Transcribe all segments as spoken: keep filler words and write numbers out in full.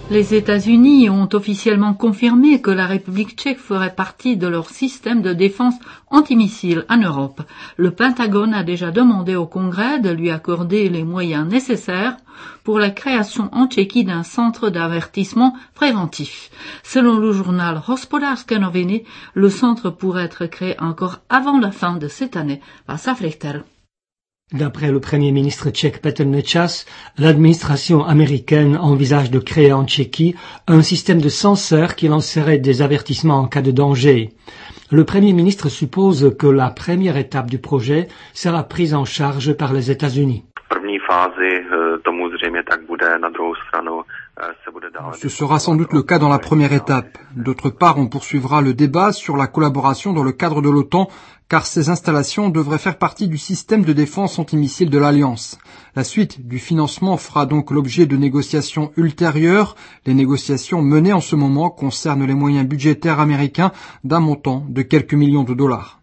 Les États-Unis ont officiellement confirmé que la République tchèque ferait partie de leur système de défense antimissile en Europe. Le Pentagone a déjà demandé au Congrès de lui accorder les moyens nécessaires pour la création en Tchéquie d'un centre d'avertissement préventif. Selon le journal Hospodářské noviny, le centre pourrait être créé encore avant la fin de cette année. Václav Richter. D'après le Premier ministre tchèque Petr Nečas, l'administration américaine envisage de créer en Tchéquie un système de senseurs qui lancerait des avertissements en cas de danger. Le Premier ministre suppose que la première étape du projet sera prise en charge par les États-Unis. Ce sera sans doute le cas dans la première étape. D'autre part, on poursuivra le débat sur la collaboration dans le cadre de l'OTAN, car ces installations devraient faire partie du système de défense antimissile de l'Alliance. La suite du financement fera donc l'objet de négociations ultérieures. Les négociations menées en ce moment concernent les moyens budgétaires américains d'un montant de quelques millions de dollars.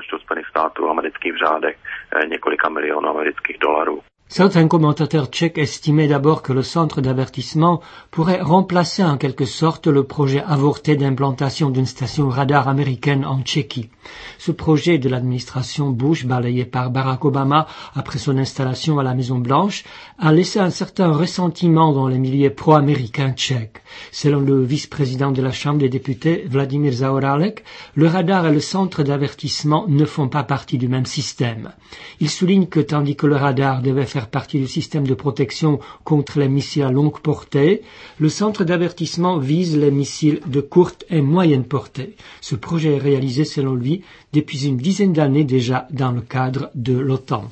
Certains commentateurs tchèques estimaient d'abord que le centre d'avertissement pourrait remplacer en quelque sorte le projet avorté d'implantation d'une station radar américaine en Tchéquie. Ce projet de l'administration Bush, balayé par Barack Obama après son installation à la Maison-Blanche, a laissé un certain ressentiment dans les milieux pro-américains tchèques. Selon le vice-président de la Chambre des députés, Vladimír Zaorálek, le radar et le centre d'avertissement ne font pas partie du même système. Il souligne que tandis que le radar devait faire partie du système de protection contre les missiles à longue portée, le centre d'avertissement vise les missiles de courte et moyenne portée. Ce projet est réalisé, selon lui, depuis une dizaine d'années déjà dans le cadre de l'OTAN.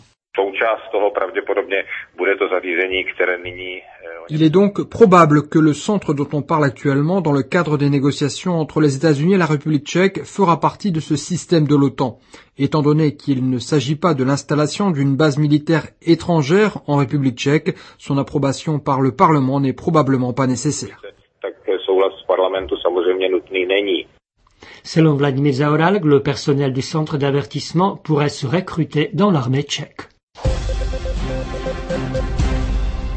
Il est donc probable que le centre dont on parle actuellement dans le cadre des négociations entre les États-Unis et la République tchèque fera partie de ce système de l'OTAN. Étant donné qu'il ne s'agit pas de l'installation d'une base militaire étrangère en République tchèque, son approbation par le Parlement n'est probablement pas nécessaire. Selon Vladimír Zaorálek, le personnel du centre d'avertissement pourrait se recruter dans l'armée tchèque.